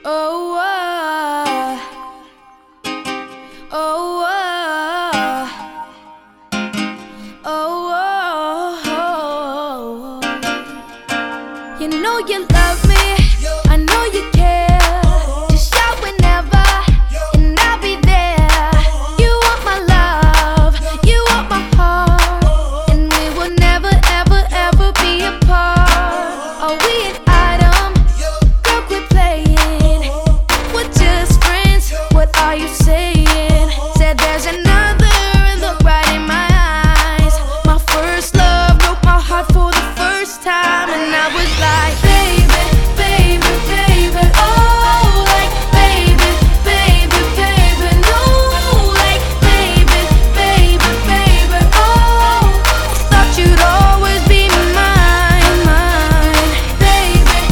Oh, oh, oh, oh. You know you love me, I know you care.